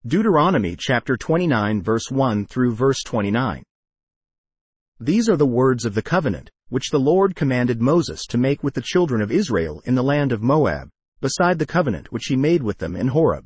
Deuteronomy chapter 29 verse 1 through verse 29. These are the words of the covenant, which the Lord commanded Moses to make with the children of Israel in the land of Moab, beside the covenant which he made with them in Horeb.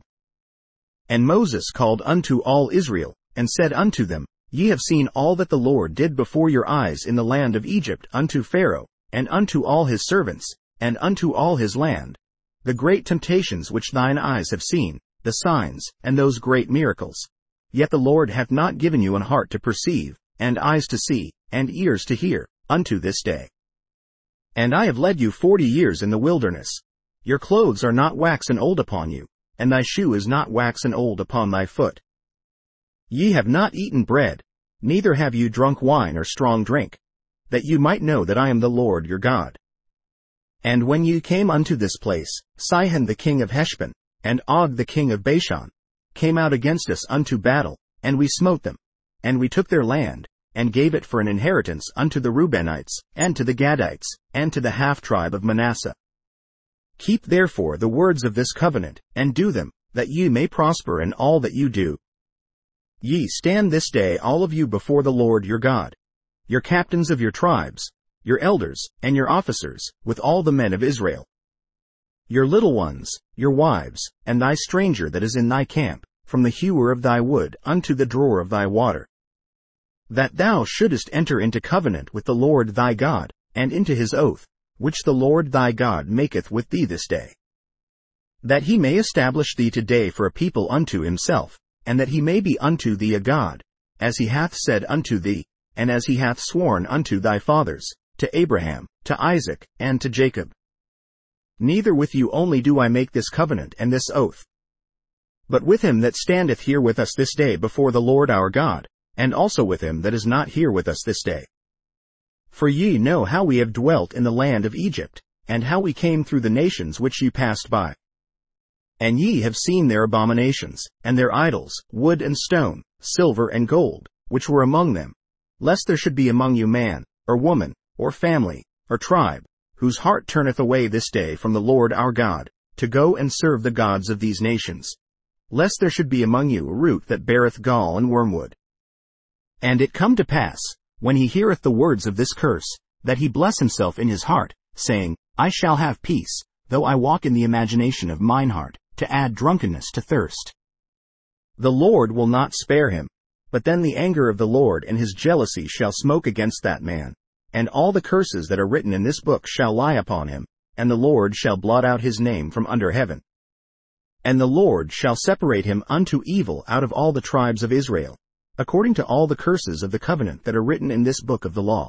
And Moses called unto all Israel, and said unto them, Ye have seen all that the Lord did before your eyes in the land of Egypt unto Pharaoh, and unto all his servants, and unto all his land, the great temptations which thine eyes have seen, the signs, and those great miracles. Yet the Lord hath not given you an heart to perceive, and eyes to see, and ears to hear, unto this day. And I have led you 40 years in the wilderness. Your clothes are not waxen old upon you, and thy shoe is not waxen old upon thy foot. Ye have not eaten bread, neither have you drunk wine or strong drink, that you might know that I am the Lord your God. And when ye came unto this place, Sihon the king of Heshbon, and Og the king of Bashan, came out against us unto battle, and we smote them, and we took their land, and gave it for an inheritance unto the Reubenites, and to the Gadites, and to the half-tribe of Manasseh. Keep therefore the words of this covenant, and do them, that ye may prosper in all that you do. Ye stand this day all of you before the Lord your God, your captains of your tribes, your elders, and your officers, with all the men of Israel. Your little ones, your wives, and thy stranger that is in thy camp, from the hewer of thy wood unto the drawer of thy water. That thou shouldest enter into covenant with the Lord thy God, and into his oath, which the Lord thy God maketh with thee this day. That he may establish thee today for a people unto himself, and that he may be unto thee a God, as he hath said unto thee, and as he hath sworn unto thy fathers, to Abraham, to Isaac, and to Jacob. Neither with you only do I make this covenant and this oath, but with him that standeth here with us this day before the Lord our God, and also with him that is not here with us this day. For ye know how we have dwelt in the land of Egypt, and how we came through the nations which ye passed by. And ye have seen their abominations, and their idols, wood and stone, silver and gold, which were among them, lest there should be among you man, or woman, or family, or tribe, whose heart turneth away this day from the Lord our God, to go and serve the gods of these nations, lest there should be among you a root that beareth gall and wormwood. And it come to pass, when he heareth the words of this curse, that he bless himself in his heart, saying, I shall have peace, though I walk in the imagination of mine heart, to add drunkenness to thirst. The Lord will not spare him, but then the anger of the Lord and his jealousy shall smoke against that man, and all the curses that are written in this book shall lie upon him, and the Lord shall blot out his name from under heaven. And the Lord shall separate him unto evil out of all the tribes of Israel, according to all the curses of the covenant that are written in this book of the law.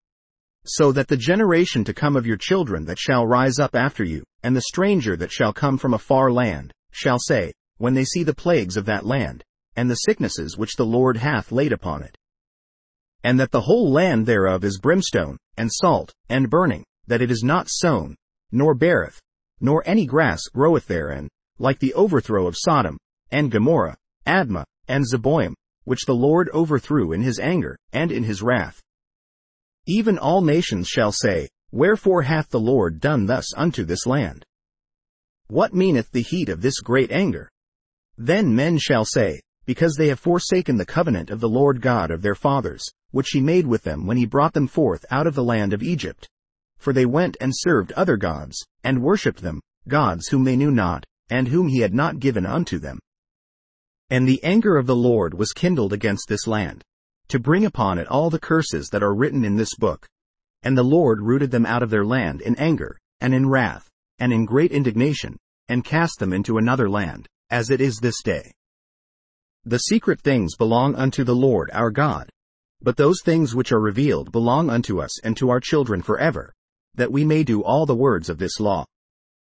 So that the generation to come of your children that shall rise up after you, and the stranger that shall come from a far land, shall say, when they see the plagues of that land, and the sicknesses which the Lord hath laid upon it, and that the whole land thereof is brimstone, and salt, and burning, that it is not sown, nor beareth, nor any grass groweth therein, like the overthrow of Sodom, and Gomorrah, Admah, and Zeboim, which the Lord overthrew in his anger, and in his wrath. Even all nations shall say, Wherefore hath the Lord done thus unto this land? What meaneth the heat of this great anger? Then men shall say, Because they have forsaken the covenant of the Lord God of their fathers, which he made with them when he brought them forth out of the land of Egypt. For they went and served other gods, and worshipped them, gods whom they knew not, and whom he had not given unto them. And the anger of the Lord was kindled against this land, to bring upon it all the curses that are written in this book. And the Lord rooted them out of their land in anger, and in wrath, and in great indignation, and cast them into another land, as it is this day. The secret things belong unto the Lord our God, but those things which are revealed belong unto us and to our children forever, that we may do all the words of this law.